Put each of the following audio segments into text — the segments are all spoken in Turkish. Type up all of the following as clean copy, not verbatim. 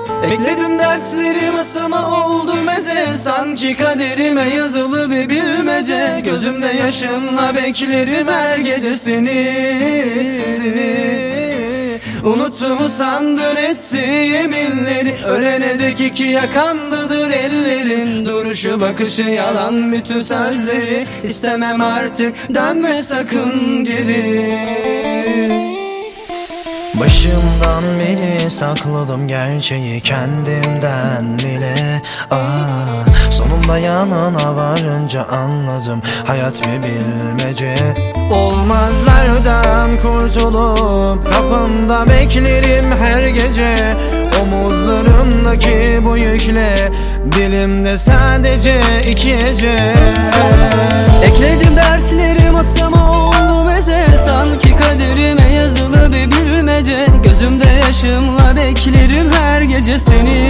Ekledim dertleri masama, oldu meze. Sanki kaderime yazılı bir bilmece. Gözümde yaşımla beklerim her gece seni. Unuttuğumu sandın ettiği yeminleri. Ölene dek iki yakandadır ellerin. Duruşu bakışı yalan bütün sözleri. İstemem artık, dönme sakın geri. Başımdan beri sakladım gerçeği kendimden bile. Sonunda yanına varınca anladım, hayat bir bilmece. Olmazlardan kurtulup kapında beklerim her gece. Omuzlarımdaki bu yükle dilimde sadece iki hece. Ekledim dertleri masama, oldu meze. Sanki kaderime yazılı bir bilmece. Gözümde yaşımla beklerim her gece seni.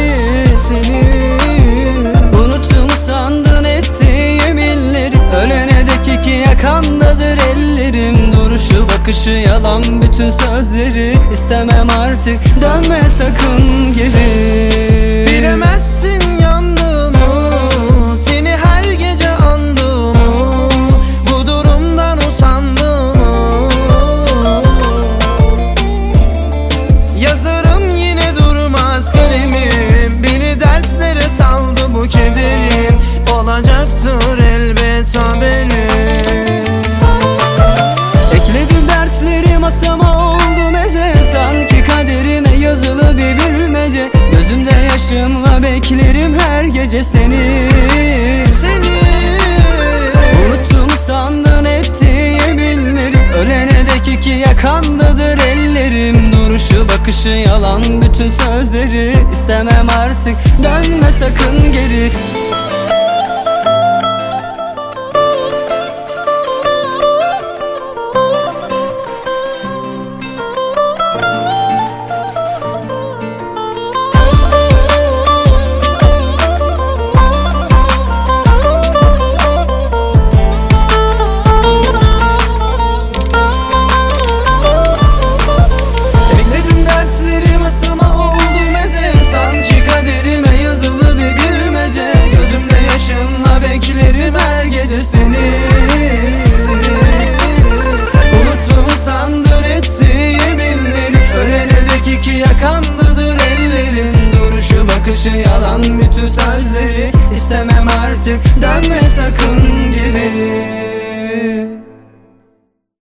Unuttum sandın ettiği yeminleri. Ölene dek iki yakandadır ellerim. Duruşu bakışı yalan bütün sözleri. İstemem artık, dönme sakın geri. Bilemezsin yandığımı, seni her gece andığımı, bu durumdan usandığımı. Yazarım yine durmaz kalemim, beni derslere saldı bu kederim. Olacaktır elbet haberim. Ekledim dertleri masama, oldu meze. Sanki kaderime yazılı bir bilmece. Gözümde yaşımla beklerim her gece seni. Unuttum sandın ettiği yeminleri. Ölene dek iki yakandadır ellerim. Duruşu bakışı yalan bütün sözleri. İstemem artık, dönme sakın geri. Beklerim her gece seni. Unuttum sandın ettiği yeminleri. Ölene dek iki yakandadır ellerin. Duruşu bakışı yalan bütün sözleri. İstemem artık, dönme sakın geri.